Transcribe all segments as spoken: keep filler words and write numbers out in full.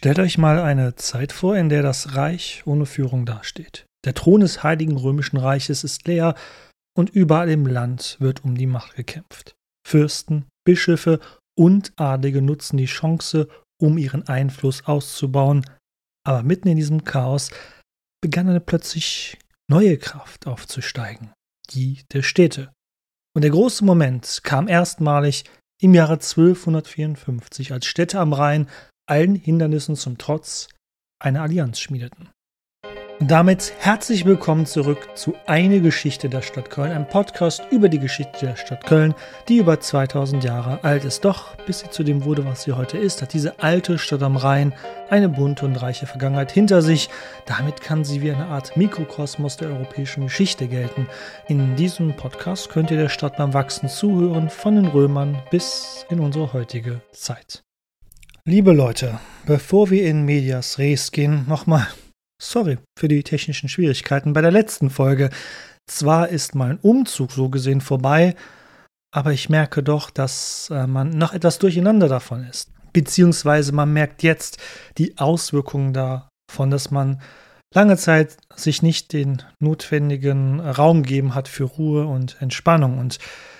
Stellt euch mal eine Zeit vor, in der das Reich ohne Führung dasteht. Der Thron des Heiligen Römischen Reiches ist leer und überall im Land wird um die Macht gekämpft. Fürsten, Bischöfe und Adlige nutzen die Chance, um ihren Einfluss auszubauen. Aber mitten in diesem Chaos begann eine plötzlich neue Kraft aufzusteigen, die der Städte. Und der große Moment kam erstmalig im Jahre zwölfhundertvierundfünfzig, als Städte am Rhein allen Hindernissen zum Trotz eine Allianz schmiedeten. Und damit herzlich willkommen zurück zu Eine Geschichte der Stadt Köln, einem Podcast über die Geschichte der Stadt Köln, die über zweitausend Jahre alt ist. Doch bis sie zu dem wurde, was sie heute ist, hat diese alte Stadt am Rhein eine bunte und reiche Vergangenheit hinter sich. Damit kann sie wie eine Art Mikrokosmos der europäischen Geschichte gelten. In diesem Podcast könnt ihr der Stadt beim Wachsen zuhören, von den Römern bis in unsere heutige Zeit. Liebe Leute, bevor wir in Medias Res gehen, nochmal sorry für die technischen Schwierigkeiten bei der letzten Folge. Zwar ist mein Umzug so gesehen vorbei, aber ich merke doch, dass äh, man noch etwas durcheinander davon ist. Beziehungsweise man merkt jetzt die Auswirkungen davon, dass man lange Zeit sich nicht den notwendigen Raum gegeben hat für Ruhe und Entspannung. Und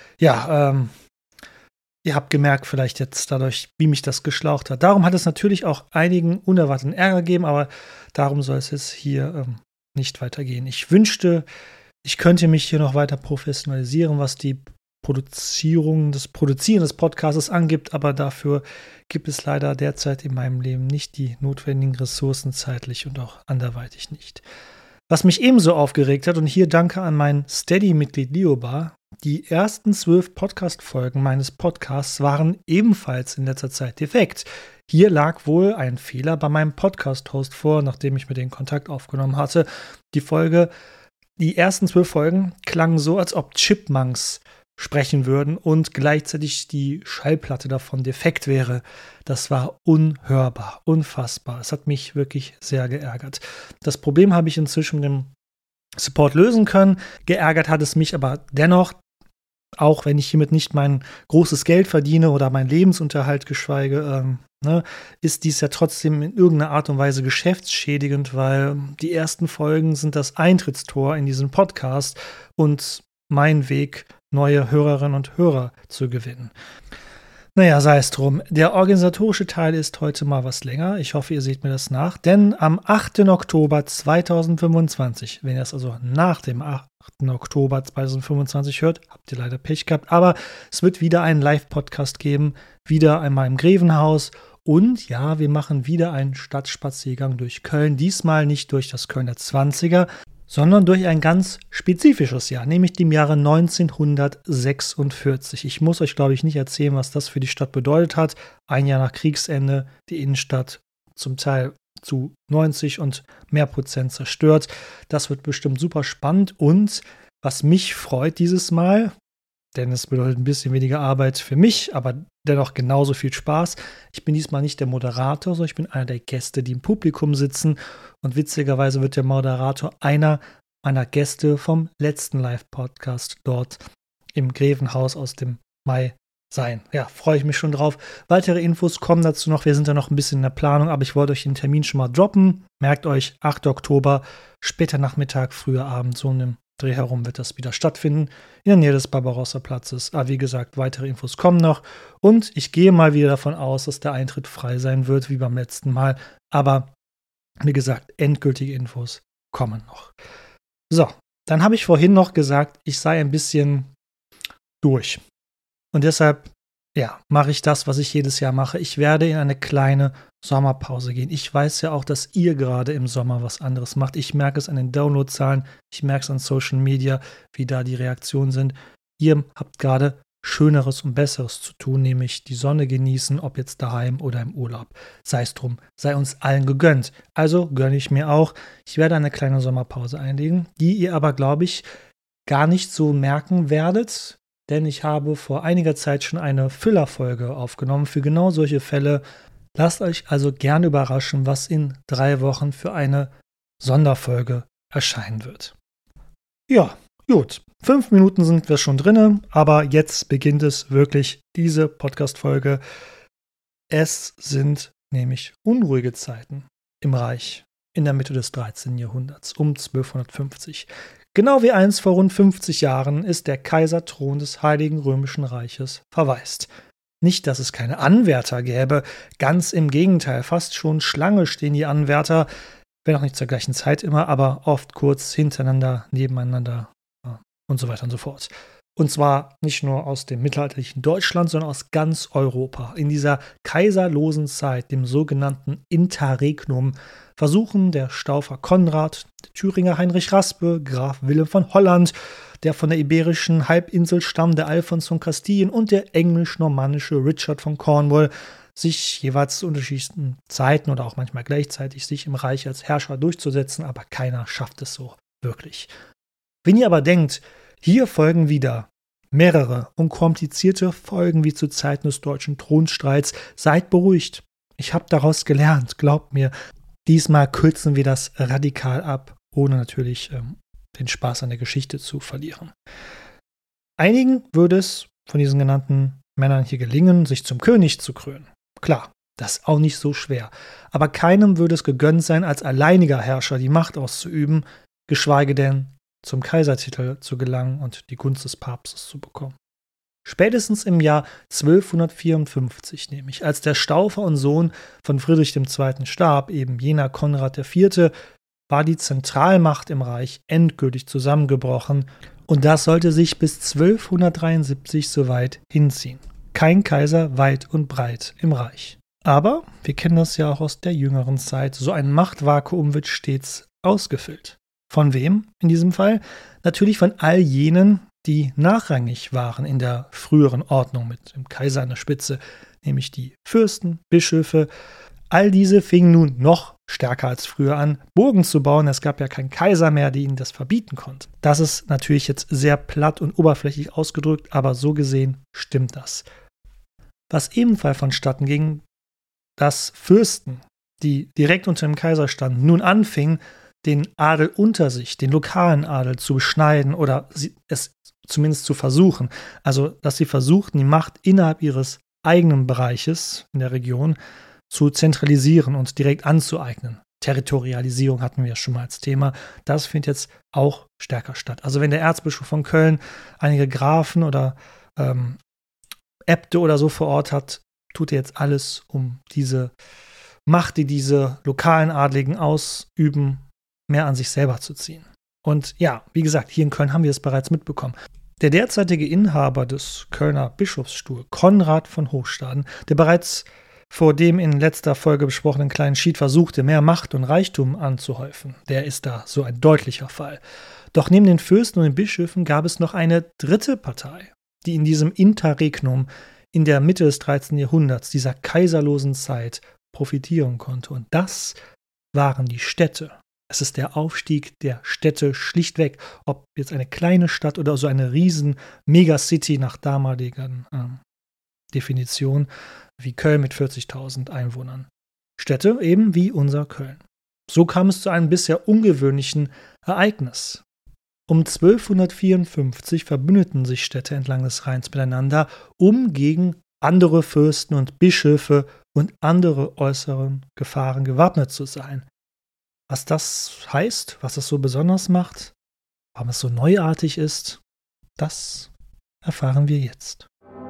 ja, ähm, ihr habt gemerkt vielleicht jetzt dadurch, wie mich das geschlaucht hat. Darum hat es natürlich auch einigen unerwarteten Ärger gegeben, aber darum soll es jetzt hier ähm, nicht weitergehen. Ich wünschte, ich könnte mich hier noch weiter professionalisieren, was die Produzierung, das Produzieren des Podcasts angibt, aber dafür gibt es leider derzeit in meinem Leben nicht die notwendigen Ressourcen, zeitlich und auch anderweitig nicht. Was mich ebenso aufgeregt hat, und hier danke an mein Steady-Mitglied Liobar, die ersten zwölf Podcast-Folgen meines Podcasts waren ebenfalls in letzter Zeit defekt. Hier lag wohl ein Fehler bei meinem Podcast-Host vor, nachdem ich mit denen Kontakt aufgenommen hatte. Die Folge, die ersten zwölf Folgen klangen so, als ob Chipmunks sprechen würden und gleichzeitig die Schallplatte davon defekt wäre. Das war unhörbar, unfassbar. Es hat mich wirklich sehr geärgert. Das Problem habe ich inzwischen mit dem Support lösen können. Geärgert hat es mich aber dennoch, auch wenn ich hiermit nicht mein großes Geld verdiene oder meinen Lebensunterhalt geschweige, ähm, ne, ist dies ja trotzdem in irgendeiner Art und Weise geschäftsschädigend, weil die ersten Folgen sind das Eintrittstor in diesen Podcast und mein Weg, neue Hörerinnen und Hörer zu gewinnen. Naja, sei es drum. Der organisatorische Teil ist heute mal was länger. Ich hoffe, ihr seht mir das nach. Denn am achten Oktober zweitausendfünfundzwanzig, wenn ihr es also nach dem achten Oktober zweitausendfünfundzwanzig hört, habt ihr leider Pech gehabt. Aber es wird wieder einen Live-Podcast geben. Wieder einmal im Grevenhaus. Und ja, wir machen wieder einen Stadtspaziergang durch Köln. Diesmal nicht durch das Kölner zwanziger, sondern durch ein ganz spezifisches Jahr, nämlich dem Jahre neunzehnhundertsechsundvierzig. Ich muss euch, glaube ich, nicht erzählen, was das für die Stadt bedeutet hat. Ein Jahr nach Kriegsende, die Innenstadt zum Teil zu neunzig und mehr Prozent zerstört. Das wird bestimmt super spannend und was mich freut dieses Mal, denn es bedeutet ein bisschen weniger Arbeit für mich, aber dennoch genauso viel Spaß. Ich bin diesmal nicht der Moderator, sondern ich bin einer der Gäste, die im Publikum sitzen. Und witzigerweise wird der Moderator einer meiner Gäste vom letzten Live-Podcast dort im Grevenhaus aus dem Mai sein. Ja, freue ich mich schon drauf. Weitere Infos kommen dazu noch. Wir sind da noch ein bisschen in der Planung, aber ich wollte euch den Termin schon mal droppen. Merkt euch, achter Oktober, später Nachmittag, früher Abend, so in dem Dreh herum wird das wieder stattfinden, in der Nähe des Barbarossa-Platzes. Aber wie gesagt, weitere Infos kommen noch. Und ich gehe mal wieder davon aus, dass der Eintritt frei sein wird, wie beim letzten Mal. Aber wie gesagt, endgültige Infos kommen noch. So, dann habe ich vorhin noch gesagt, ich sei ein bisschen durch. Und deshalb, ja, mache ich das, was ich jedes Jahr mache. Ich werde in eine kleine Sommerpause gehen. Ich weiß ja auch, dass ihr gerade im Sommer was anderes macht. Ich merke es an den Downloadzahlen, ich merke es an Social Media, wie da die Reaktionen sind. Ihr habt gerade Schöneres und Besseres zu tun, nämlich die Sonne genießen, ob jetzt daheim oder im Urlaub. Sei es drum, sei uns allen gegönnt. Also gönne ich mir auch. Ich werde eine kleine Sommerpause einlegen, die ihr aber, glaube ich, gar nicht so merken werdet, denn ich habe vor einiger Zeit schon eine Füllerfolge aufgenommen für genau solche Fälle. Lasst euch also gerne überraschen, was in drei Wochen für eine Sonderfolge erscheinen wird. Ja, gut. Fünf Minuten sind wir schon drinne, aber jetzt beginnt es wirklich, diese Podcast-Folge. Es sind nämlich unruhige Zeiten im Reich in der Mitte des dreizehnten Jahrhunderts, um zwölfhundertfünfzig. Genau wie einst vor rund fünfzig Jahren ist der Kaiserthron des Heiligen Römischen Reiches verwaist. Nicht, dass es keine Anwärter gäbe, ganz im Gegenteil, fast schon Schlange stehen die Anwärter, wenn auch nicht zur gleichen Zeit immer, aber oft kurz hintereinander, nebeneinander und so weiter und so fort. Und zwar nicht nur aus dem mittelalterlichen Deutschland, sondern aus ganz Europa. In dieser kaiserlosen Zeit, dem sogenannten Interregnum, versuchen der Staufer Konrad, der Thüringer Heinrich Raspe, Graf Wilhelm von Holland, der von der iberischen Halbinsel stammende Alfons von Kastilien und der englisch-normannische Richard von Cornwall sich jeweils zu unterschiedlichen Zeiten oder auch manchmal gleichzeitig sich im Reich als Herrscher durchzusetzen, aber keiner schafft es so wirklich. Wenn ihr aber denkt, hier folgen wieder mehrere und komplizierte Folgen wie zu Zeiten des deutschen Thronstreits, seid beruhigt. Ich habe daraus gelernt, glaubt mir. Diesmal kürzen wir das radikal ab, ohne natürlich ähm, den Spaß an der Geschichte zu verlieren. Einigen würde es von diesen genannten Männern hier gelingen, sich zum König zu krönen. Klar, das ist auch nicht so schwer. Aber keinem würde es gegönnt sein, als alleiniger Herrscher die Macht auszuüben, geschweige denn zum Kaisertitel zu gelangen und die Gunst des Papstes zu bekommen. Spätestens im Jahr zwölfhundertvierundfünfzig, nämlich als der Staufer und Sohn von Friedrich der Zweite starb, eben jener Konrad der Vierte, war die Zentralmacht im Reich endgültig zusammengebrochen und das sollte sich bis zwölfhundertdreiundsiebzig so weit hinziehen. Kein Kaiser weit und breit im Reich. Aber, wir kennen das ja auch aus der jüngeren Zeit, so ein Machtvakuum wird stets ausgefüllt. Von wem in diesem Fall? Natürlich von all jenen, die nachrangig waren in der früheren Ordnung mit dem Kaiser an der Spitze, nämlich die Fürsten, Bischöfe. All diese fingen nun noch stärker als früher an, Burgen zu bauen. Es gab ja keinen Kaiser mehr, der ihnen das verbieten konnte. Das ist natürlich jetzt sehr platt und oberflächlich ausgedrückt, aber so gesehen stimmt das. Was ebenfalls vonstatten ging, dass Fürsten, die direkt unter dem Kaiser standen, nun anfingen, den Adel unter sich, den lokalen Adel zu beschneiden oder sie, es zumindest zu versuchen. Also, dass sie versuchten, die Macht innerhalb ihres eigenen Bereiches in der Region zu zentralisieren und direkt anzueignen. Territorialisierung hatten wir ja schon mal als Thema. Das findet jetzt auch stärker statt. Also wenn der Erzbischof von Köln einige Grafen oder ähm, Äbte oder so vor Ort hat, tut er jetzt alles, um diese Macht, die diese lokalen Adligen ausüben, mehr an sich selber zu ziehen. Und ja, wie gesagt, hier in Köln haben wir es bereits mitbekommen. Der derzeitige Inhaber des Kölner Bischofsstuhl, Konrad von Hochstaden, der bereits vor dem in letzter Folge besprochenen kleinen Schied versuchte, mehr Macht und Reichtum anzuhäufen, der ist da so ein deutlicher Fall. Doch neben den Fürsten und den Bischöfen gab es noch eine dritte Partei, die in diesem Interregnum in der Mitte des dreizehnten Jahrhunderts, dieser kaiserlosen Zeit, profitieren konnte. Und das waren die Städte. Es ist der Aufstieg der Städte schlichtweg, ob jetzt eine kleine Stadt oder so eine riesen Megacity nach damaligen ähm, Definition, wie Köln mit vierzigtausend Einwohnern. Städte eben wie unser Köln. So kam es zu einem bisher ungewöhnlichen Ereignis. Um zwölfhundertvierundfünfzig verbündeten sich Städte entlang des Rheins miteinander, um gegen andere Fürsten und Bischöfe und andere äußeren Gefahren gewappnet zu sein. Was das heißt, was es so besonders macht, warum es so neuartig ist, das erfahren wir jetzt.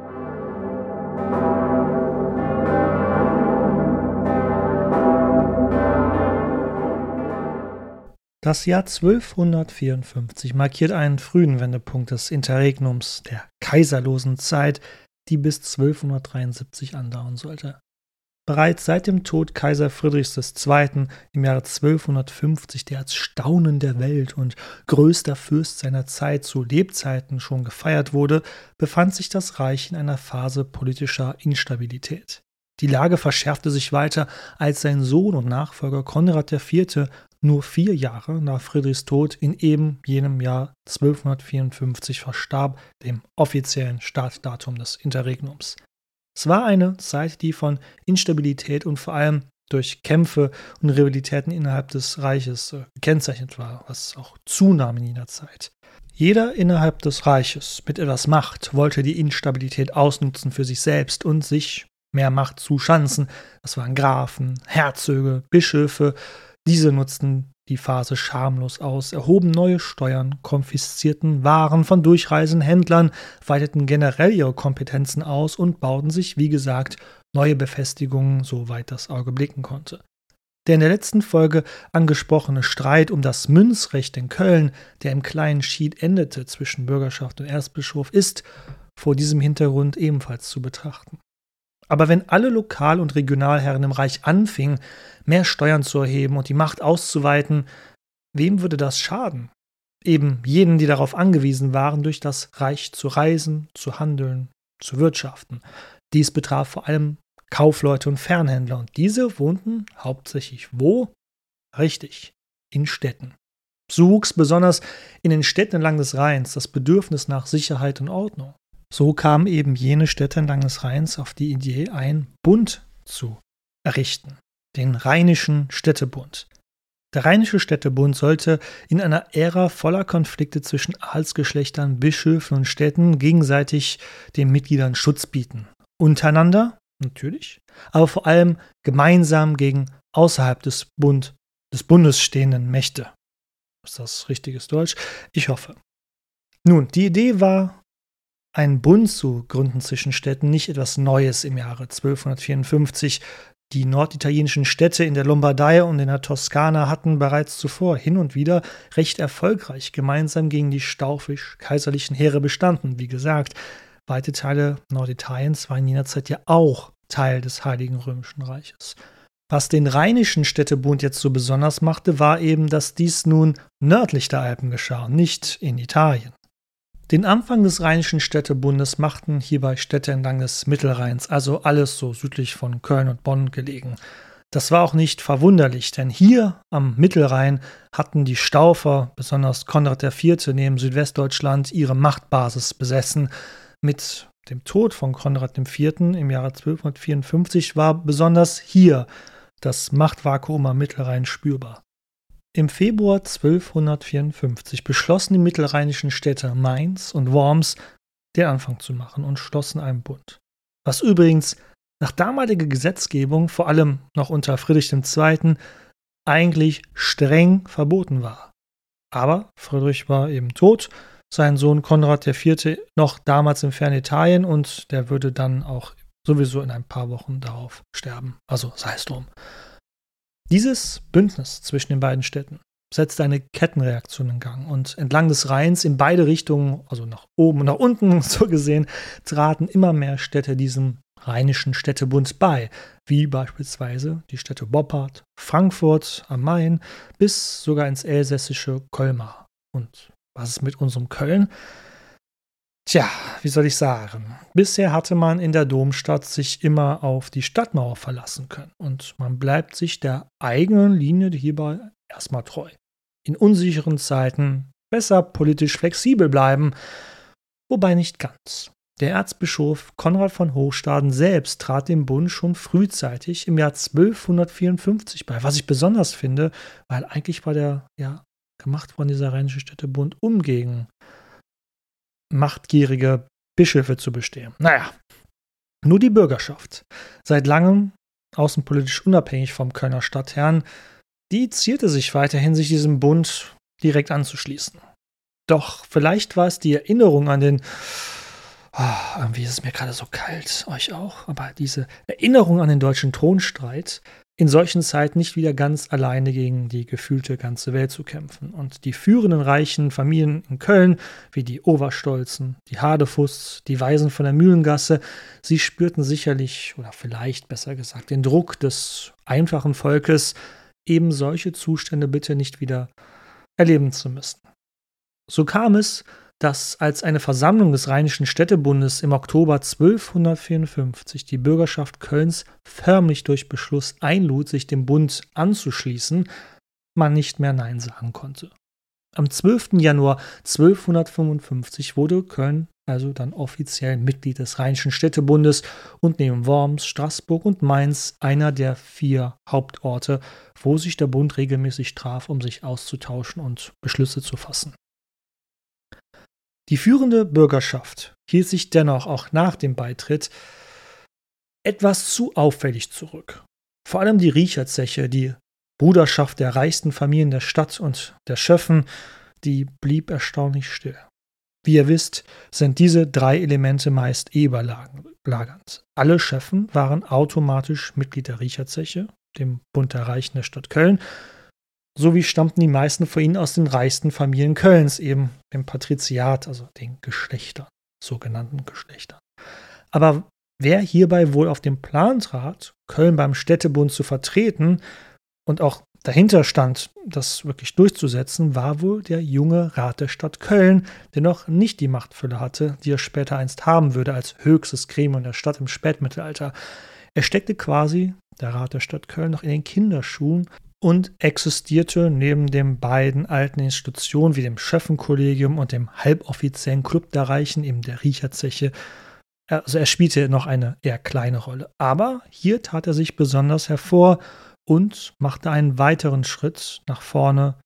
Das Jahr zwölfhundertvierundfünfzig markiert einen frühen Wendepunkt des Interregnums, der kaiserlosen Zeit, die bis zwölfhundertdreiundsiebzig andauern sollte. Bereits seit dem Tod Kaiser Friedrichs des Zweiten im Jahre zwölfhundertfünfzig, der als Staunen der Welt und größter Fürst seiner Zeit zu Lebzeiten schon gefeiert wurde, befand sich das Reich in einer Phase politischer Instabilität. Die Lage verschärfte sich weiter, als sein Sohn und Nachfolger Konrad der Vierte nur vier Jahre nach Friedrichs Tod in eben jenem Jahr zwölfhundertvierundfünfzig verstarb, dem offiziellen Startdatum des Interregnums. Es war eine Zeit, die von Instabilität und vor allem durch Kämpfe und Rivalitäten innerhalb des Reiches äh, gekennzeichnet war, was auch zunahm in jener Zeit. Jeder innerhalb des Reiches mit etwas Macht wollte die Instabilität ausnutzen für sich selbst und sich mehr Macht zuschanzen. Das waren Grafen, Herzöge, Bischöfe. Diese nutzten die Phase schamlos aus, erhoben neue Steuern, konfiszierten Waren von durchreisenden Händlern, weiteten generell ihre Kompetenzen aus und bauten sich, wie gesagt, neue Befestigungen, soweit das Auge blicken konnte. Der in der letzten Folge angesprochene Streit um das Münzrecht in Köln, der im kleinen Schied endete zwischen Bürgerschaft und Erzbischof, ist vor diesem Hintergrund ebenfalls zu betrachten. Aber wenn alle Lokal- und Regionalherren im Reich anfingen, mehr Steuern zu erheben und die Macht auszuweiten, wem würde das schaden? Eben jenen, die darauf angewiesen waren, durch das Reich zu reisen, zu handeln, zu wirtschaften. Dies betraf vor allem Kaufleute und Fernhändler, und diese wohnten hauptsächlich wo? Richtig, in Städten. So wuchs besonders in den Städten entlang des Rheins das Bedürfnis nach Sicherheit und Ordnung. So kamen eben jene Städte entlang des Rheins auf die Idee, einen Bund zu errichten, den Rheinischen Städtebund. Der Rheinische Städtebund sollte in einer Ära voller Konflikte zwischen Adelsgeschlechtern, Bischöfen und Städten gegenseitig den Mitgliedern Schutz bieten. Untereinander, natürlich, aber vor allem gemeinsam gegen außerhalb des, Bund, des Bundes stehenden Mächte. Ist das richtiges Deutsch? Ich hoffe. Nun, die Idee war, einen Bund zu gründen zwischen Städten, nicht etwas Neues im Jahre zwölfhundertvierundfünfzig. Die norditalienischen Städte in der Lombardei und in der Toskana hatten bereits zuvor hin und wieder recht erfolgreich gemeinsam gegen die staufisch-kaiserlichen Heere bestanden. Wie gesagt, weite Teile Norditaliens waren in jener Zeit ja auch Teil des Heiligen Römischen Reiches. Was den Rheinischen Städtebund jetzt so besonders machte, war eben, dass dies nun nördlich der Alpen geschah, nicht in Italien. Den Anfang des Rheinischen Städtebundes machten hierbei Städte entlang des Mittelrheins, also alles so südlich von Köln und Bonn gelegen. Das war auch nicht verwunderlich, denn hier am Mittelrhein hatten die Staufer, besonders Konrad der Vierte neben Südwestdeutschland, ihre Machtbasis besessen. Mit dem Tod von Konrad der Vierte im Jahre zwölfhundertvierundfünfzig war besonders hier das Machtvakuum am Mittelrhein spürbar. Im Februar zwölfhundertvierundfünfzig beschlossen die mittelrheinischen Städte Mainz und Worms, den Anfang zu machen und schlossen einen Bund. Was übrigens nach damaliger Gesetzgebung, vor allem noch unter Friedrich der Zweite, eigentlich streng verboten war. Aber Friedrich war eben tot, sein Sohn Konrad der Vierte noch damals im fernen Italien, und der würde dann auch sowieso in ein paar Wochen darauf sterben. Also sei es drum. Dieses Bündnis zwischen den beiden Städten setzte eine Kettenreaktion in Gang, und entlang des Rheins in beide Richtungen, also nach oben und nach unten so gesehen, traten immer mehr Städte diesem Rheinischen Städtebund bei, wie beispielsweise die Städte Boppard, Frankfurt am Main bis sogar ins elsässische Colmar. Und was ist mit unserem Köln? Tja, wie soll ich sagen? Bisher hatte man in der Domstadt sich immer auf die Stadtmauer verlassen können, und man bleibt sich der eigenen Linie hierbei erstmal treu. In unsicheren Zeiten besser politisch flexibel bleiben, wobei nicht ganz. Der Erzbischof Konrad von Hochstaden selbst trat dem Bund schon frühzeitig im Jahr zwölfhundertvierundfünfzig bei, was ich besonders finde, weil eigentlich war der ja gemacht worden, dieser Rheinische Städtebund, um gegen machtgierige Bischöfe zu bestehen. Naja, nur die Bürgerschaft, seit langem außenpolitisch unabhängig vom Kölner Stadtherrn, die zierte sich weiterhin, sich diesem Bund direkt anzuschließen. Doch vielleicht war es die Erinnerung an den, oh, irgendwie ist es mir gerade so kalt, euch auch, aber diese Erinnerung an den deutschen Thronstreit, in solchen Zeiten nicht wieder ganz alleine gegen die gefühlte ganze Welt zu kämpfen. Und die führenden reichen Familien in Köln, wie die Overstolzen, die Hadefusts, die Weisen von der Mühlengasse, sie spürten sicherlich, oder vielleicht besser gesagt, den Druck des einfachen Volkes, eben solche Zustände bitte nicht wieder erleben zu müssen. So kam es, dass als eine Versammlung des Rheinischen Städtebundes im Oktober zwölfhundertvierundfünfzig die Bürgerschaft Kölns förmlich durch Beschluss einlud, sich dem Bund anzuschließen, man nicht mehr Nein sagen konnte. Am zwölften Januar zwölfhundertfünfundfünfzig wurde Köln also dann offiziell Mitglied des Rheinischen Städtebundes und neben Worms, Straßburg und Mainz einer der vier Hauptorte, wo sich der Bund regelmäßig traf, um sich auszutauschen und Beschlüsse zu fassen. Die führende Bürgerschaft hielt sich dennoch auch nach dem Beitritt etwas zu auffällig zurück. Vor allem die Riecherzeche, die Bruderschaft der reichsten Familien der Stadt und der Schöffen, die blieb erstaunlich still. Wie ihr wisst, sind diese drei Elemente meist überlagernd. Alle Schöffen waren automatisch Mitglied der Riecherzeche, dem Bund der Reichen der Stadt Köln, sowie stammten die meisten von ihnen aus den reichsten Familien Kölns, eben dem Patriziat, also den Geschlechtern, sogenannten Geschlechtern. Aber wer hierbei wohl auf den Plan trat, Köln beim Städtebund zu vertreten und auch dahinter stand, das wirklich durchzusetzen, war wohl der junge Rat der Stadt Köln, der noch nicht die Machtfülle hatte, die er später einst haben würde als höchstes Gremium der Stadt im Spätmittelalter. Er steckte quasi, der Rat der Stadt Köln, noch in den Kinderschuhen und existierte neben den beiden alten Institutionen wie dem Schöffenkollegium und dem halboffiziellen Club der Reichen, eben der Riecherzeche. Also er spielte noch eine eher kleine Rolle. Aber hier tat er sich besonders hervor und machte einen weiteren Schritt nach vorne,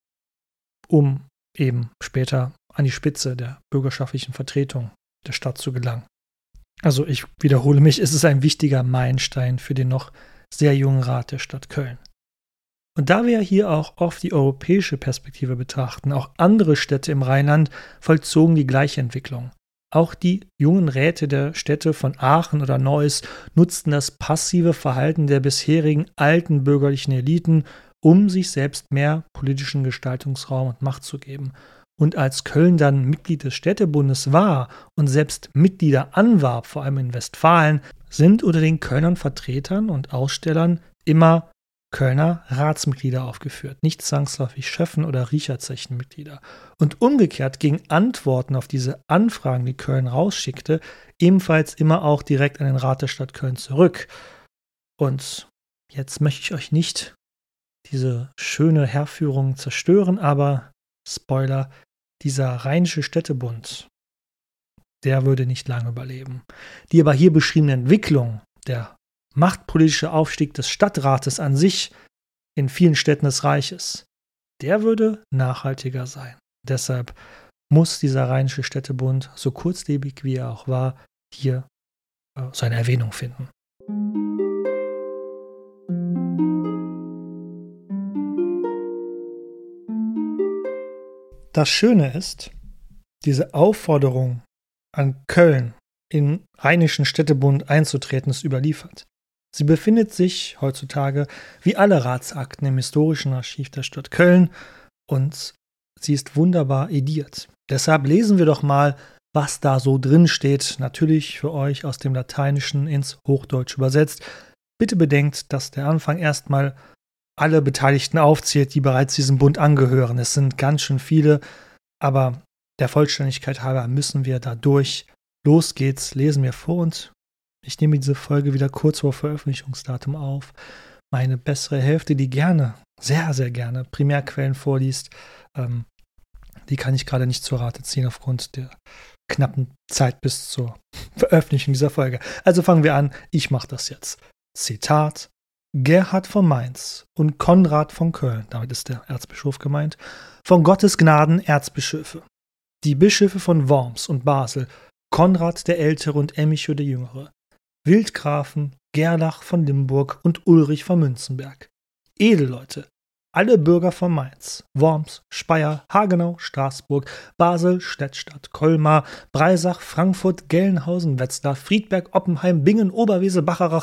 um eben später an die Spitze der bürgerschaftlichen Vertretung der Stadt zu gelangen. Also ich wiederhole mich, es ist ein wichtiger Meilenstein für den noch sehr jungen Rat der Stadt Köln. Und da wir hier auch oft die europäische Perspektive betrachten, auch andere Städte im Rheinland vollzogen die gleiche Entwicklung. Auch die jungen Räte der Städte von Aachen oder Neuss nutzten das passive Verhalten der bisherigen alten bürgerlichen Eliten, um sich selbst mehr politischen Gestaltungsraum und Macht zu geben. Und als Köln dann Mitglied des Städtebundes war und selbst Mitglieder anwarb, vor allem in Westfalen, sind unter den Kölnern Vertretern und Ausstellern immer Kölner Ratsmitglieder aufgeführt, nicht zwangsläufig Schöffen- oder Riecherzechenmitglieder. Und umgekehrt gingen Antworten auf diese Anfragen, die Köln rausschickte, ebenfalls immer auch direkt an den Rat der Stadt Köln zurück. Und jetzt möchte ich euch nicht diese schöne Herführung zerstören, aber Spoiler, dieser Rheinische Städtebund, der würde nicht lange überleben. Die aber hier beschriebene Entwicklung, der machtpolitische Aufstieg des Stadtrates an sich in vielen Städten des Reiches, der würde nachhaltiger sein. Deshalb muss dieser Rheinische Städtebund, so kurzlebig wie er auch war, hier äh, seine Erwähnung finden. Das Schöne ist, diese Aufforderung an Köln, in Rheinischen Städtebund einzutreten, ist überliefert. Sie befindet sich heutzutage wie alle Ratsakten im historischen Archiv der Stadt Köln und sie ist wunderbar ediert. Deshalb lesen wir doch mal, was da so drin steht, natürlich für euch aus dem Lateinischen ins Hochdeutsche übersetzt. Bitte bedenkt, dass der Anfang erstmal alle Beteiligten aufzählt, die bereits diesem Bund angehören. Es sind ganz schön viele, aber der Vollständigkeit halber müssen wir da durch. Los geht's, lesen wir vor und ich nehme diese Folge wieder kurz vor Veröffentlichungsdatum auf. Meine bessere Hälfte, die gerne, sehr, sehr gerne Primärquellen vorliest, ähm, die kann ich gerade nicht zur Rate ziehen aufgrund der knappen Zeit bis zur Veröffentlichung dieser Folge. Also fangen wir an, ich mache das jetzt. Zitat: Gerhard von Mainz und Konrad von Köln, damit ist der Erzbischof gemeint, von Gottes Gnaden Erzbischöfe. Die Bischöfe von Worms und Basel, Konrad der Ältere und Emicho der Jüngere, Wildgrafen, Gerlach von Limburg und Ulrich von Münzenberg. Edelleute, alle Bürger von Mainz, Worms, Speyer, Hagenau, Straßburg, Basel, Stettstadt, Colmar, Breisach, Frankfurt, Gelnhausen, Wetzlar, Friedberg, Oppenheim, Bingen, Oberwesel, Bacharach,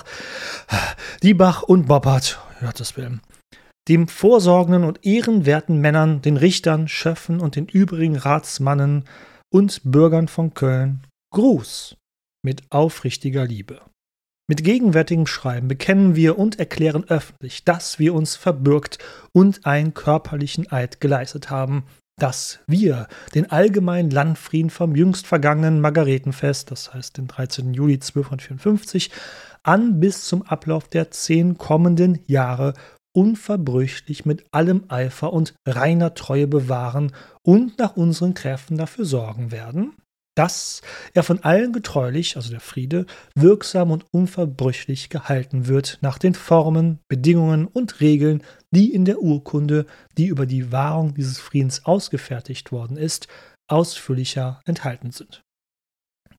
Diebach und Boppard, Gottes Willen. Dem vorsorgenden und ehrenwerten Männern, den Richtern, Schöffen und den übrigen Ratsmannen und Bürgern von Köln, Gruß mit aufrichtiger Liebe. Mit gegenwärtigem Schreiben bekennen wir und erklären öffentlich, dass wir uns verbürgt und einen körperlichen Eid geleistet haben, dass wir den allgemeinen Landfrieden vom jüngst vergangenen Margaretenfest, das heißt den dreizehnten Juli zwölfhundertvierundfünfzig, an bis zum Ablauf der zehn kommenden Jahre unverbrüchlich mit allem Eifer und reiner Treue bewahren und nach unseren Kräften dafür sorgen werden, dass er von allen getreulich, also der Friede, wirksam und unverbrüchlich gehalten wird nach den Formen, Bedingungen und Regeln, die in der Urkunde, die über die Wahrung dieses Friedens ausgefertigt worden ist, ausführlicher enthalten sind.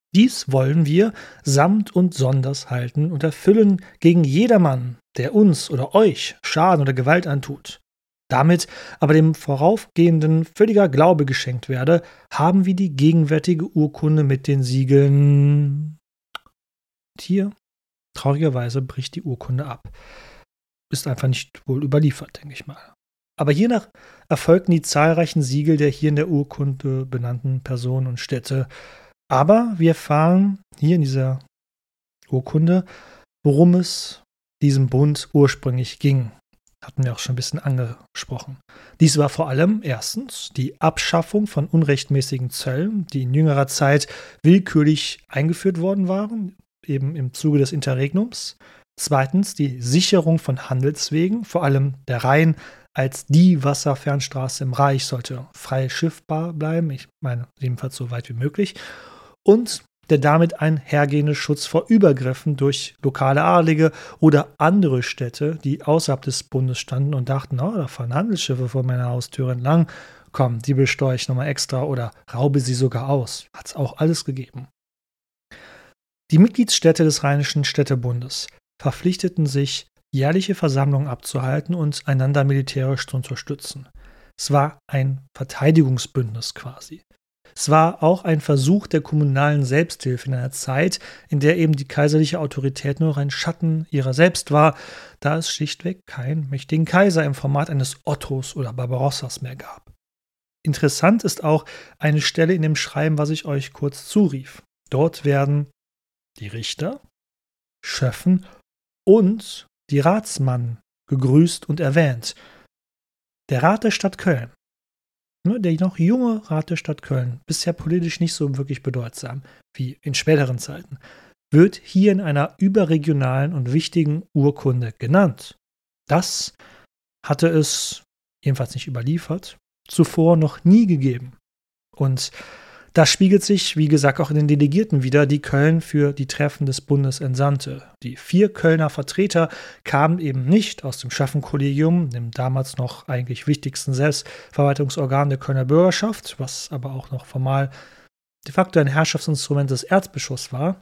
Dies wollen wir samt und sonders halten und erfüllen gegen jedermann, der uns oder euch Schaden oder Gewalt antut. Damit aber dem Voraufgehenden völliger Glaube geschenkt werde, haben wir die gegenwärtige Urkunde mit den Siegeln. Und hier, traurigerweise, bricht die Urkunde ab. Ist einfach nicht wohl überliefert, denke ich mal. Aber hiernach erfolgten die zahlreichen Siegel der hier in der Urkunde benannten Personen und Städte. Aber wir erfahren hier in dieser Urkunde, worum es diesem Bund ursprünglich ging. Hatten wir auch schon ein bisschen angesprochen. Dies war vor allem erstens die Abschaffung von unrechtmäßigen Zöllen, die in jüngerer Zeit willkürlich eingeführt worden waren, eben im Zuge des Interregnums. Zweitens die Sicherung von Handelswegen, vor allem der Rhein als die Wasserfernstraße im Reich sollte frei schiffbar bleiben, ich meine jedenfalls so weit wie möglich. Und der damit einhergehende Schutz vor Übergriffen durch lokale Adlige oder andere Städte, die außerhalb des Bundes standen und dachten, oh, da fahren Handelsschiffe vor meiner Haustür entlang, komm, die besteuere ich nochmal extra oder raube sie sogar aus. Hat es auch alles gegeben. Die Mitgliedsstädte des Rheinischen Städtebundes verpflichteten sich, jährliche Versammlungen abzuhalten und einander militärisch zu unterstützen. Es war ein Verteidigungsbündnis quasi. Es war auch ein Versuch der kommunalen Selbsthilfe in einer Zeit, in der eben die kaiserliche Autorität nur noch ein Schatten ihrer selbst war, da es schlichtweg keinen mächtigen Kaiser im Format eines Ottos oder Barbarossas mehr gab. Interessant ist auch eine Stelle in dem Schreiben, was ich euch kurz zurief. Dort werden die Richter, Schöffen und die Ratsmannen gegrüßt und erwähnt. Der Rat der Stadt Köln, der noch junge Rat der Stadt Köln, bisher politisch nicht so wirklich bedeutsam wie in späteren Zeiten, wird hier in einer überregionalen und wichtigen Urkunde genannt. Das hatte es, jedenfalls nicht überliefert, zuvor noch nie gegeben. Und das spiegelt sich, wie gesagt, auch in den Delegierten wider, die Köln für die Treffen des Bundes entsandte. Die vier Kölner Vertreter kamen eben nicht aus dem Schöffenkollegium, dem damals noch eigentlich wichtigsten Selbstverwaltungsorgan der Kölner Bürgerschaft, was aber auch noch formal de facto ein Herrschaftsinstrument des Erzbischofs war.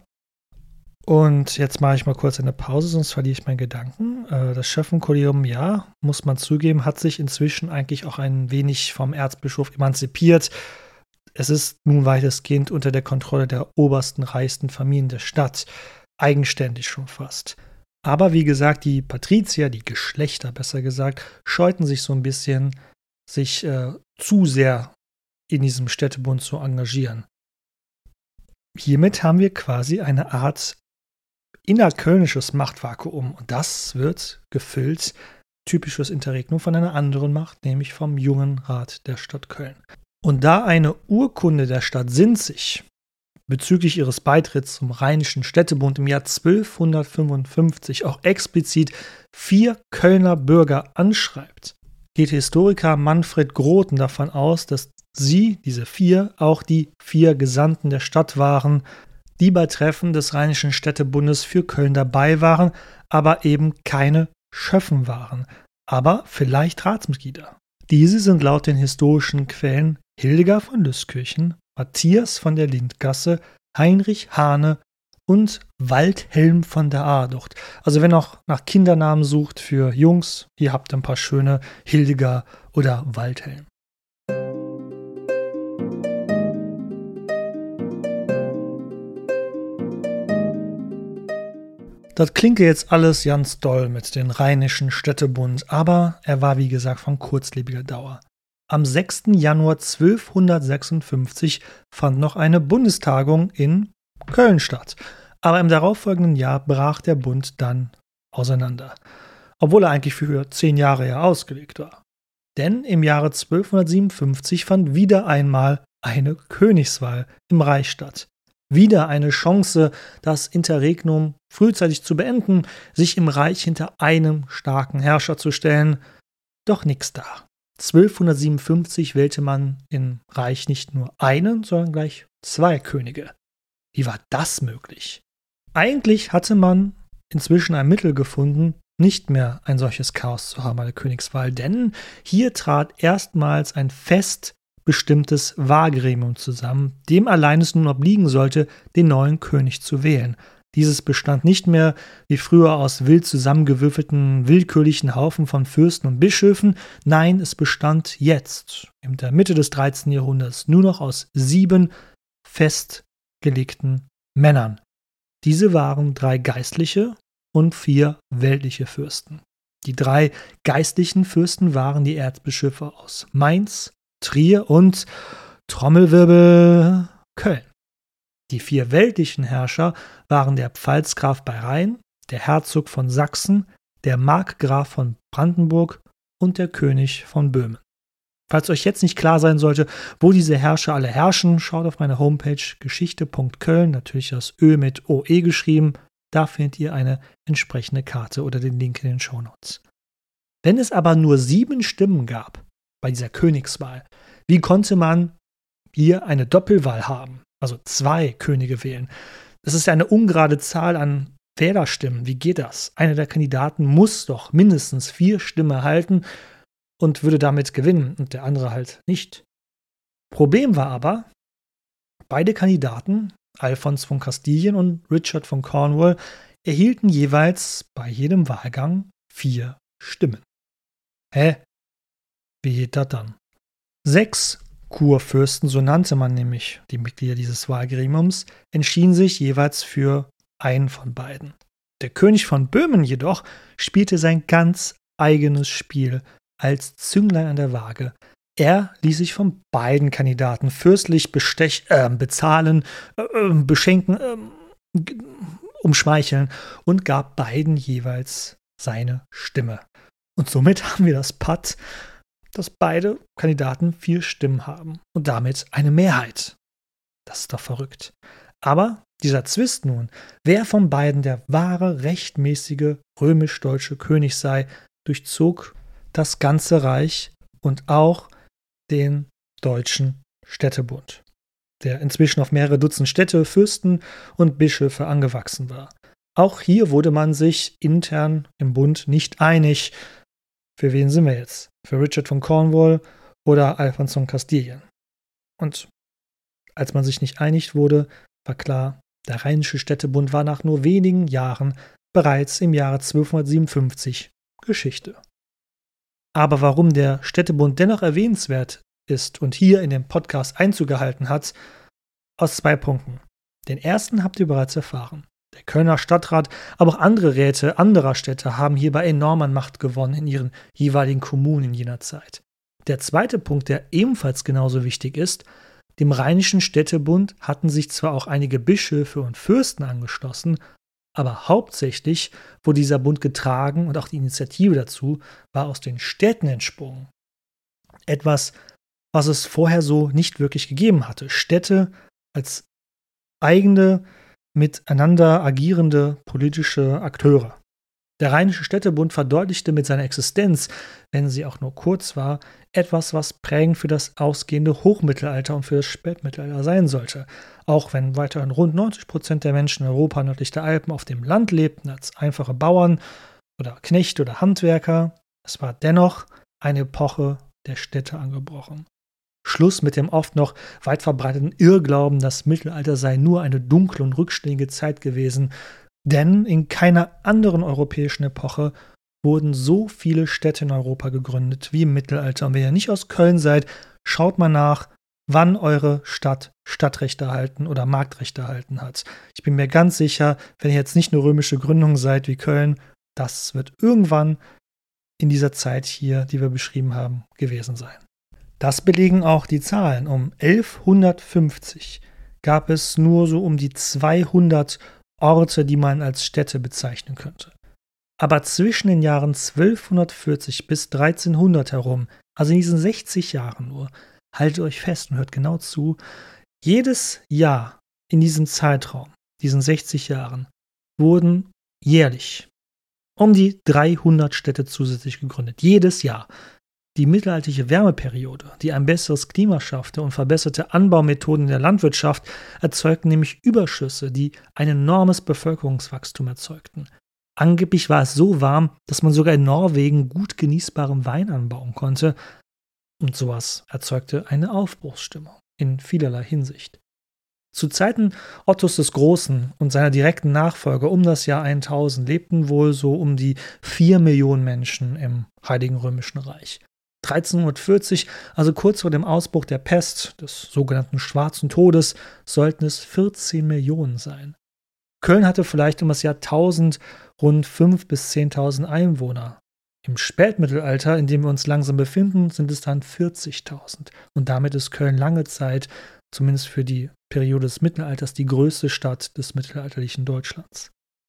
Und jetzt mache ich mal kurz eine Pause, sonst verliere ich meinen Gedanken. Das Schöffenkollegium, ja, muss man zugeben, hat sich inzwischen eigentlich auch ein wenig vom Erzbischof emanzipiert. Es ist nun weitestgehend unter der Kontrolle der obersten, reichsten Familien der Stadt, eigenständig schon fast. Aber wie gesagt, die Patrizier, die Geschlechter besser gesagt, scheuten sich so ein bisschen, sich äh, zu sehr in diesem Städtebund zu engagieren. Hiermit haben wir quasi eine Art innerkölnisches Machtvakuum und das wird gefüllt, typisches Interregnum, von einer anderen Macht, nämlich vom jungen Rat der Stadt Köln. Und da eine Urkunde der Stadt Sinzig bezüglich ihres Beitritts zum Rheinischen Städtebund im Jahr zwölfhundertfünfundfünfzig auch explizit vier Kölner Bürger anschreibt, geht Historiker Manfred Groten davon aus, dass sie, diese vier, auch die vier Gesandten der Stadt waren, die bei Treffen des Rheinischen Städtebundes für Köln dabei waren, aber eben keine Schöffen waren, aber vielleicht Ratsmitglieder. Diese sind laut den historischen Quellen Hildegard von Lüskirchen, Matthias von der Lindgasse, Heinrich Hahne und Waldhelm von der Adocht. Also wenn ihr auch nach Kindernamen sucht für Jungs, ihr habt ein paar schöne Hildegard oder Waldhelm. Das klingt jetzt alles ganz doll mit dem Rheinischen Städtebund, aber er war wie gesagt von kurzlebiger Dauer. Am sechsten Januar zwölfhundertsechsundfünfzig fand noch eine Bundestagung in Köln statt, aber im darauffolgenden Jahr brach der Bund dann auseinander, obwohl er eigentlich für zehn Jahre ja ausgelegt war. Denn im Jahre zwölfhundertsiebenundfünfzig fand wieder einmal eine Königswahl im Reich statt. Wieder eine Chance, das Interregnum frühzeitig zu beenden, sich im Reich hinter einem starken Herrscher zu stellen. Doch nix da. zwölfhundertsiebenundfünfzig wählte man im Reich nicht nur einen, sondern gleich zwei Könige. Wie war das möglich? Eigentlich hatte man inzwischen ein Mittel gefunden, nicht mehr ein solches Chaos zu haben, eine Königswahl, denn hier trat erstmals ein fest bestimmtes Wahlgremium zusammen, dem allein es nun obliegen sollte, den neuen König zu wählen. Dieses bestand nicht mehr wie früher aus wild zusammengewürfelten, willkürlichen Haufen von Fürsten und Bischöfen. Nein, es bestand jetzt, in der Mitte des dreizehnten Jahrhunderts, nur noch aus sieben festgelegten Männern. Diese waren drei geistliche und vier weltliche Fürsten. Die drei geistlichen Fürsten waren die Erzbischöfe aus Mainz, Trier und Trommelwirbel Köln. Die vier weltlichen Herrscher waren der Pfalzgraf bei Rhein, der Herzog von Sachsen, der Markgraf von Brandenburg und der König von Böhmen. Falls euch jetzt nicht klar sein sollte, wo diese Herrscher alle herrschen, schaut auf meine Homepage geschichte punkt köln, natürlich das Ö mit O E geschrieben. Da findet ihr eine entsprechende Karte oder den Link in den Shownotes. Wenn es aber nur sieben Stimmen gab bei dieser Königswahl, wie konnte man hier eine Doppelwahl haben? Also zwei Könige wählen. Das ist ja eine ungerade Zahl an Wählerstimmen. Wie geht das? Einer der Kandidaten muss doch mindestens vier Stimmen erhalten und würde damit gewinnen und der andere halt nicht. Problem war aber, beide Kandidaten, Alfons von Kastilien und Richard von Cornwall, erhielten jeweils bei jedem Wahlgang vier Stimmen. Hä? Wie geht das dann? Sechs Kurfürsten, so nannte man nämlich die Mitglieder dieses Wahlgremiums, entschieden sich jeweils für einen von beiden. Der König von Böhmen jedoch spielte sein ganz eigenes Spiel als Zünglein an der Waage. Er ließ sich von beiden Kandidaten fürstlich bestech, äh, bezahlen, äh, beschenken, äh, umschmeicheln und gab beiden jeweils seine Stimme. Und somit haben wir das Patt, dass beide Kandidaten vier Stimmen haben und damit eine Mehrheit. Das ist doch verrückt. Aber dieser Zwist nun, wer von beiden der wahre, rechtmäßige römisch-deutsche König sei, durchzog das ganze Reich und auch den Deutschen Städtebund, der inzwischen auf mehrere Dutzend Städte, Fürsten und Bischöfe angewachsen war. Auch hier wurde man sich intern im Bund nicht einig. Für wen sind wir jetzt? Für Richard von Cornwall oder Alfons von Kastilien? Und als man sich nicht einig wurde, war klar, der Rheinische Städtebund war nach nur wenigen Jahren bereits im Jahre zwölfhundertsiebenundfünfzig Geschichte. Aber warum der Städtebund dennoch erwähnenswert ist und hier in dem Podcast Einzug gehalten hat, aus zwei Punkten. Den ersten habt ihr bereits erfahren. Der Kölner Stadtrat, aber auch andere Räte anderer Städte haben hierbei enorm an Macht gewonnen in ihren jeweiligen Kommunen in jener Zeit. Der zweite Punkt, der ebenfalls genauso wichtig ist, dem Rheinischen Städtebund hatten sich zwar auch einige Bischöfe und Fürsten angeschlossen, aber hauptsächlich wurde dieser Bund getragen und auch die Initiative dazu war aus den Städten entsprungen. Etwas, was es vorher so nicht wirklich gegeben hatte. Städte als eigene, miteinander agierende politische Akteure. Der Rheinische Städtebund verdeutlichte mit seiner Existenz, wenn sie auch nur kurz war, etwas, was prägend für das ausgehende Hochmittelalter und für das Spätmittelalter sein sollte. Auch wenn weiterhin rund neunzig Prozent der Menschen in Europa nördlich der Alpen auf dem Land lebten als einfache Bauern oder Knechte oder Handwerker, es war dennoch eine Epoche der Städte angebrochen. Schluss mit dem oft noch weit verbreiteten Irrglauben, das Mittelalter sei nur eine dunkle und rückständige Zeit gewesen, denn in keiner anderen europäischen Epoche wurden so viele Städte in Europa gegründet wie im Mittelalter. Und wenn ihr nicht aus Köln seid, schaut mal nach, wann eure Stadt Stadtrecht erhalten oder Marktrecht erhalten hat. Ich bin mir ganz sicher, wenn ihr jetzt nicht eine römische Gründung seid wie Köln, das wird irgendwann in dieser Zeit hier, die wir beschrieben haben, gewesen sein. Das belegen auch die Zahlen. Um elfhundertfünfzig gab es nur so um die zweihundert Orte, die man als Städte bezeichnen könnte. Aber zwischen den Jahren zwölfhundertvierzig bis dreizehnhundert herum, also in diesen sechzig Jahren nur, haltet euch fest und hört genau zu, jedes Jahr in diesem Zeitraum, diesen sechzig Jahren, wurden jährlich um die dreihundert Städte zusätzlich gegründet. Jedes Jahr. Die mittelalterliche Wärmeperiode, die ein besseres Klima schaffte und verbesserte Anbaumethoden in der Landwirtschaft, erzeugten nämlich Überschüsse, die ein enormes Bevölkerungswachstum erzeugten. Angeblich war es so warm, dass man sogar in Norwegen gut genießbaren Wein anbauen konnte. Und sowas erzeugte eine Aufbruchsstimmung in vielerlei Hinsicht. Zu Zeiten Ottos des Großen und seiner direkten Nachfolger um das Jahr tausend lebten wohl so um die vier Millionen Menschen im Heiligen Römischen Reich. dreizehnhundertvierzig, also kurz vor dem Ausbruch der Pest, des sogenannten Schwarzen Todes, sollten es vierzehn Millionen sein. Köln hatte vielleicht um das Jahr tausend rund fünftausend bis zehntausend Einwohner. Im Spätmittelalter, in dem wir uns langsam befinden, sind es dann vierzigtausend. Und damit ist Köln lange Zeit, zumindest für die Periode des Mittelalters, die größte Stadt des mittelalterlichen Deutschlands.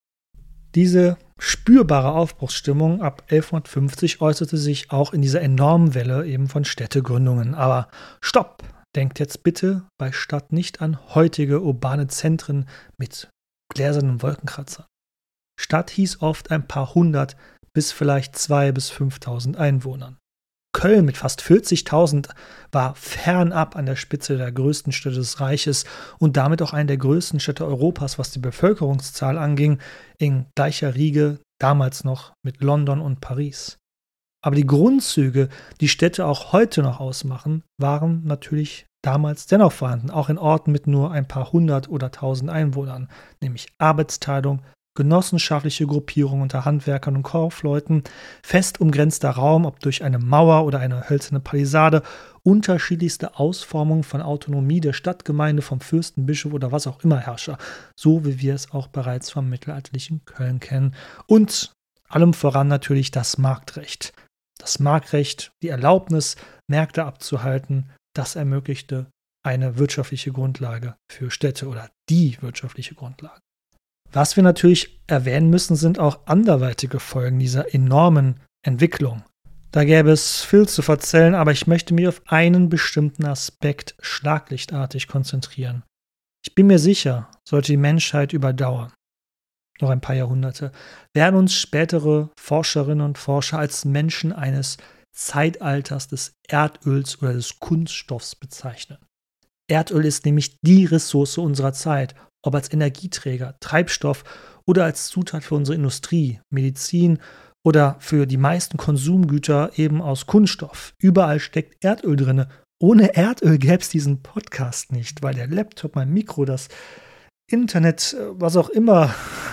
Diese spürbare Aufbruchsstimmung ab elfhundertfünfzig äußerte sich auch in dieser enormen Welle eben von Städtegründungen. Aber stopp! Denkt jetzt bitte bei Stadt nicht an heutige urbane Zentren mit gläsernen Wolkenkratzern. Stadt hieß oft ein paar hundert bis vielleicht zweitausend bis fünftausend Einwohnern. Köln mit fast vierzigtausend war fernab an der Spitze der größten Städte des Reiches und damit auch eine der größten Städte Europas, was die Bevölkerungszahl anging, in gleicher Riege damals noch mit London und Paris. Aber die Grundzüge, die Städte auch heute noch ausmachen, waren natürlich damals dennoch vorhanden, auch in Orten mit nur ein paar hundert oder tausend Einwohnern, nämlich Arbeitsteilung, genossenschaftliche Gruppierung unter Handwerkern und Kaufleuten, fest umgrenzter Raum, ob durch eine Mauer oder eine hölzerne Palisade, unterschiedlichste Ausformungen von Autonomie der Stadtgemeinde, vom Fürsten, Bischof oder was auch immer Herrscher, so wie wir es auch bereits vom mittelalterlichen Köln kennen. Und allem voran natürlich das Marktrecht. Das Marktrecht, die Erlaubnis, Märkte abzuhalten, das ermöglichte eine wirtschaftliche Grundlage für Städte oder die wirtschaftliche Grundlage. Was wir natürlich erwähnen müssen, sind auch anderweitige Folgen dieser enormen Entwicklung. Da gäbe es viel zu erzählen, aber ich möchte mich auf einen bestimmten Aspekt schlaglichtartig konzentrieren. Ich bin mir sicher, sollte die Menschheit überdauern, noch ein paar Jahrhunderte, werden uns spätere Forscherinnen und Forscher als Menschen eines Zeitalters des Erdöls oder des Kunststoffs bezeichnen. Erdöl ist nämlich die Ressource unserer Zeit, ob als Energieträger, Treibstoff oder als Zutat für unsere Industrie, Medizin oder für die meisten Konsumgüter eben aus Kunststoff. Überall steckt Erdöl drin. Ohne Erdöl gäbe es diesen Podcast nicht, weil der Laptop, mein Mikro, das Internet, was auch immer,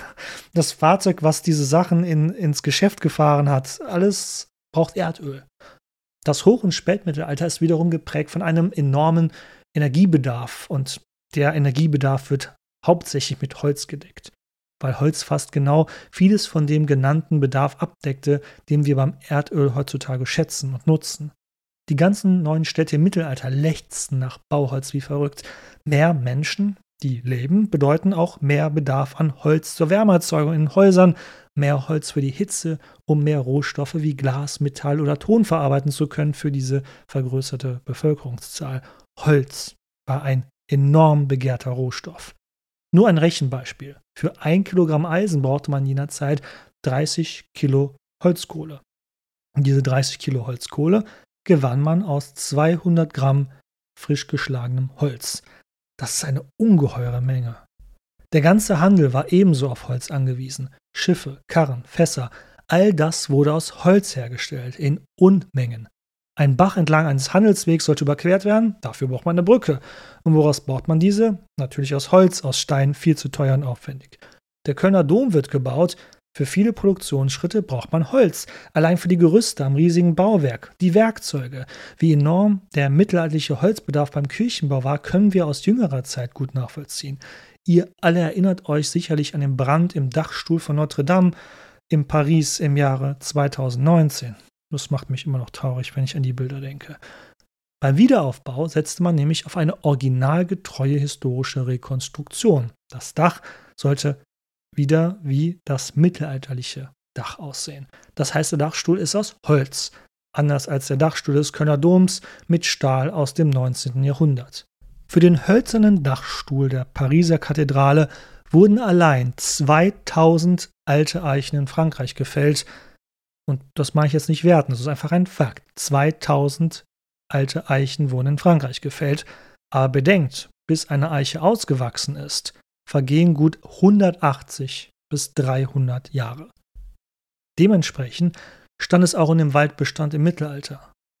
das Fahrzeug, was diese Sachen in, ins Geschäft gefahren hat, alles braucht Erdöl. Das Hoch- und Spätmittelalter ist wiederum geprägt von einem enormen Energiebedarf und der Energiebedarf wird hauptsächlich mit Holz gedeckt, weil Holz fast genau vieles von dem genannten Bedarf abdeckte, den wir beim Erdöl heutzutage schätzen und nutzen. Die ganzen neuen Städte im Mittelalter lechzten nach Bauholz wie verrückt. Mehr Menschen, die leben, bedeuten auch mehr Bedarf an Holz zur Wärmeerzeugung in Häusern, mehr Holz für die Hitze, um mehr Rohstoffe wie Glas, Metall oder Ton verarbeiten zu können für diese vergrößerte Bevölkerungszahl. Holz war ein enorm begehrter Rohstoff. Nur ein Rechenbeispiel. Für ein Kilogramm Eisen brauchte man jener Zeit dreißig Kilo Holzkohle. Und diese dreißig Kilo Holzkohle gewann man aus zweihundert Gramm frisch geschlagenem Holz. Das ist eine ungeheure Menge. Der ganze Handel war ebenso auf Holz angewiesen. Schiffe, Karren, Fässer, all das wurde aus Holz hergestellt, in Unmengen. Ein Bach entlang eines Handelswegs sollte überquert werden, dafür braucht man eine Brücke. Und woraus baut man diese? Natürlich aus Holz, aus Stein, viel zu teuer und aufwendig. Der Kölner Dom wird gebaut. Für viele Produktionsschritte braucht man Holz. Allein für die Gerüste am riesigen Bauwerk, die Werkzeuge. Wie enorm der mittelalterliche Holzbedarf beim Kirchenbau war, können wir aus jüngerer Zeit gut nachvollziehen. Ihr alle erinnert euch sicherlich an den Brand im Dachstuhl von Notre Dame in Paris im Jahre zweitausendneunzehn. Das macht mich immer noch traurig, wenn ich an die Bilder denke. Beim Wiederaufbau setzte man nämlich auf eine originalgetreue historische Rekonstruktion. Das Dach sollte wieder wie das mittelalterliche Dach aussehen. Das heißt, der Dachstuhl ist aus Holz, anders als der Dachstuhl des Kölner Doms mit Stahl aus dem neunzehnten Jahrhundert. Für den hölzernen Dachstuhl der Pariser Kathedrale wurden allein zweitausend alte Eichen in Frankreich gefällt. Und das mache ich jetzt nicht werten, das ist einfach ein Fakt. zweitausend alte Eichen wurden in Frankreich gefällt. Aber bedenkt, bis eine Eiche ausgewachsen ist, vergehen gut hundertachtzig bis dreihundert Jahre. Dementsprechend stand es auch in dem Waldbestand im Mittelalter.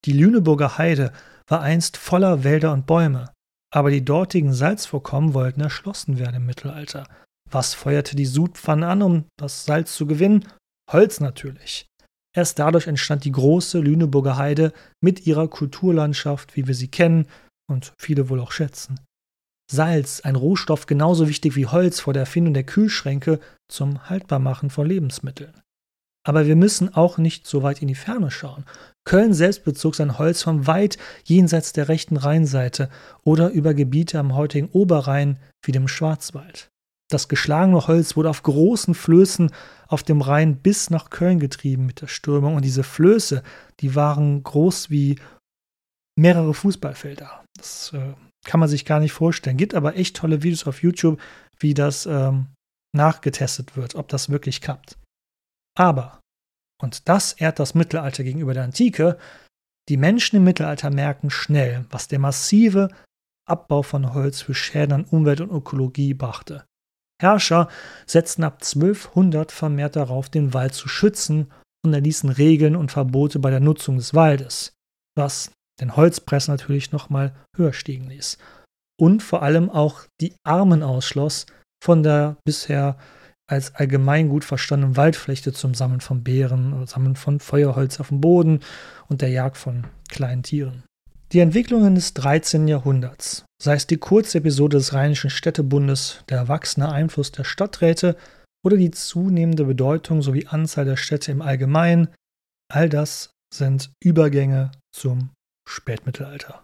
Die Lüneburger Heide war einst voller Wälder und Bäume, aber die dortigen Salzvorkommen wollten erschlossen werden im Mittelalter. Was feuerte die Sudpfanne an, um das Salz zu gewinnen? Holz natürlich. Erst dadurch entstand die große Lüneburger Heide mit ihrer Kulturlandschaft, wie wir sie kennen und viele wohl auch schätzen. Salz, ein Rohstoff genauso wichtig wie Holz vor der Erfindung der Kühlschränke zum Haltbarmachen von Lebensmitteln. Aber wir müssen auch nicht so weit in die Ferne schauen. Köln selbst bezog sein Holz von weit jenseits der rechten Rheinseite oder über Gebiete am heutigen Oberrhein wie dem Schwarzwald. Das geschlagene Holz wurde auf großen Flößen auf dem Rhein bis nach Köln getrieben mit der Strömung. Und diese Flöße, die waren groß wie mehrere Fußballfelder. Das äh, kann man sich gar nicht vorstellen. Gibt aber echt tolle Videos auf YouTube, wie das ähm, nachgetestet wird, ob das wirklich klappt. Aber, und das ehrt das Mittelalter gegenüber der Antike, die Menschen im Mittelalter merken schnell, was der massive Abbau von Holz für Schäden an Umwelt und Ökologie brachte. Herrscher setzten ab zwölfhundert vermehrt darauf, den Wald zu schützen und erließen Regeln und Verbote bei der Nutzung des Waldes, was den Holzpreis natürlich nochmal höher stiegen ließ. Und vor allem auch die Armen ausschloss von der bisher als allgemeingut verstandenen Waldfläche zum Sammeln von Beeren oder Sammeln von Feuerholz auf dem Boden und der Jagd von kleinen Tieren. Die Entwicklungen des dreizehnten Jahrhunderts, sei es die kurze Episode des Rheinischen Städtebundes, der erwachsene Einfluss der Stadträte oder die zunehmende Bedeutung sowie Anzahl der Städte im Allgemeinen, all das sind Übergänge zum Spätmittelalter.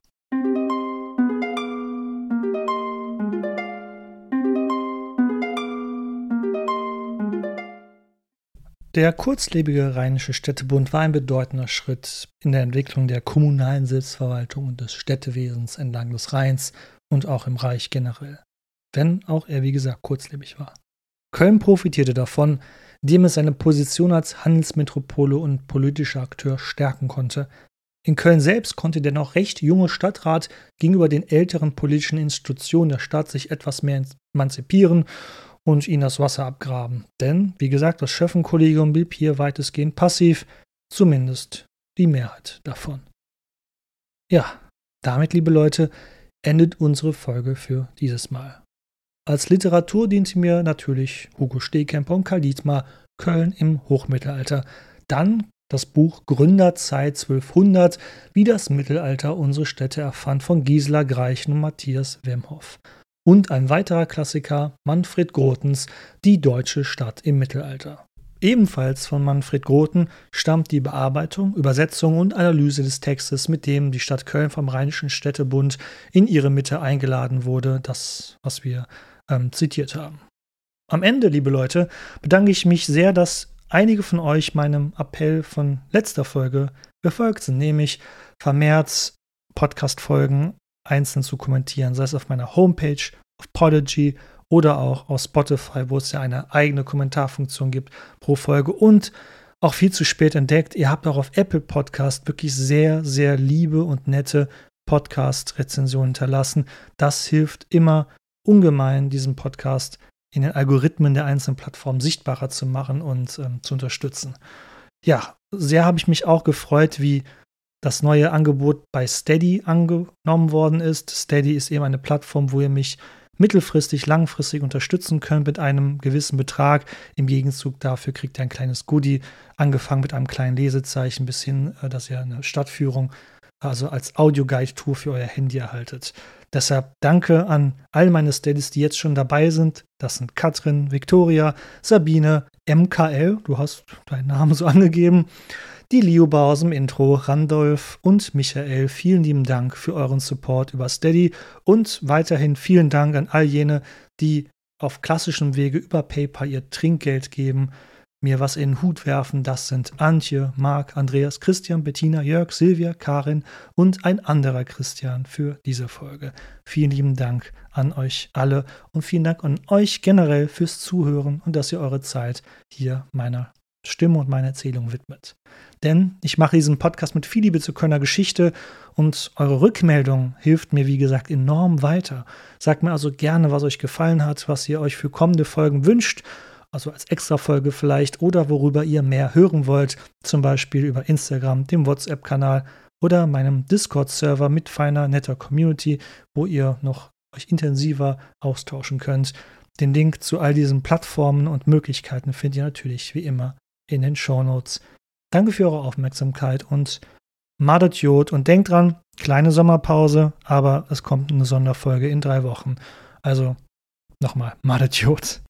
Der kurzlebige Rheinische Städtebund war ein bedeutender Schritt in der Entwicklung der kommunalen Selbstverwaltung und des Städtewesens entlang des Rheins und auch im Reich generell, wenn auch er, wie gesagt, kurzlebig war. Köln profitierte davon, indem es seine Position als Handelsmetropole und politischer Akteur stärken konnte. In Köln selbst konnte der noch recht junge Stadtrat gegenüber den älteren politischen Institutionen der Stadt sich etwas mehr emanzipieren und ihnen das Wasser abgraben. Denn, wie gesagt, das Schöffenkollegium blieb hier weitestgehend passiv, zumindest die Mehrheit davon. Ja, damit, liebe Leute, endet unsere Folge für dieses Mal. Als Literatur diente mir natürlich Hugo Stehkämper und Karl Dietmar, Köln im Hochmittelalter. Dann das Buch Gründerzeit zwölfhundert, wie das Mittelalter unsere Städte erfand, von Gisela Greichen und Matthias Wemhoff. Und ein weiterer Klassiker, Manfred Grotens, Die deutsche Stadt im Mittelalter. Ebenfalls von Manfred Groten stammt die Bearbeitung, Übersetzung und Analyse des Textes, mit dem die Stadt Köln vom Rheinischen Städtebund in ihre Mitte eingeladen wurde, das, was wir ähm, zitiert haben. Am Ende, liebe Leute, bedanke ich mich sehr, dass einige von euch meinem Appell von letzter Folge befolgt sind, nämlich vermehrt Podcast-Folgen einzeln zu kommentieren, sei es auf meiner Homepage, auf Podigy oder auch auf Spotify, wo es ja eine eigene Kommentarfunktion gibt pro Folge und auch viel zu spät entdeckt, ihr habt auch auf Apple Podcast wirklich sehr, sehr liebe und nette Podcast-Rezensionen hinterlassen. Das hilft immer ungemein, diesen Podcast in den Algorithmen der einzelnen Plattformen sichtbarer zu machen und ähm, zu unterstützen. Ja, sehr habe ich mich auch gefreut, wie das neue Angebot bei Steady angenommen worden ist. Steady ist eben eine Plattform, wo ihr mich mittelfristig, langfristig unterstützen könnt mit einem gewissen Betrag. Im Gegenzug dafür kriegt ihr ein kleines Goodie, angefangen mit einem kleinen Lesezeichen bis hin, dass ihr eine Stadtführung, also als Audioguide-Tour für euer Handy erhaltet. Deshalb danke an all meine Steadies, die jetzt schon dabei sind. Das sind Katrin, Viktoria, Sabine, M K L, du hast deinen Namen so angegeben, die Lioba aus dem Intro, Randolph und Michael. Vielen lieben Dank für euren Support über Steady und weiterhin vielen Dank an all jene, die auf klassischem Wege über PayPal ihr Trinkgeld geben, mir was in den Hut werfen. Das sind Antje, Marc, Andreas, Christian, Bettina, Jörg, Silvia, Karin und ein anderer Christian für diese Folge. Vielen lieben Dank an euch alle und vielen Dank an euch generell fürs Zuhören und dass ihr eure Zeit hier meiner Stimme und meiner Erzählung widmet. Denn ich mache diesen Podcast mit viel Liebe zur Kölner Geschichte und eure Rückmeldung hilft mir, wie gesagt, enorm weiter. Sagt mir also gerne, was euch gefallen hat, was ihr euch für kommende Folgen wünscht, also als Extra-Folge vielleicht, oder worüber ihr mehr hören wollt, zum Beispiel über Instagram, dem WhatsApp-Kanal oder meinem Discord-Server mit feiner, netter Community, wo ihr noch euch intensiver austauschen könnt. Den Link zu all diesen Plattformen und Möglichkeiten findet ihr natürlich wie immer in den Shownotes. Danke für eure Aufmerksamkeit und Madet Jod und denkt dran, kleine Sommerpause, aber es kommt eine Sonderfolge in drei Wochen. Also nochmal, Madet Jod.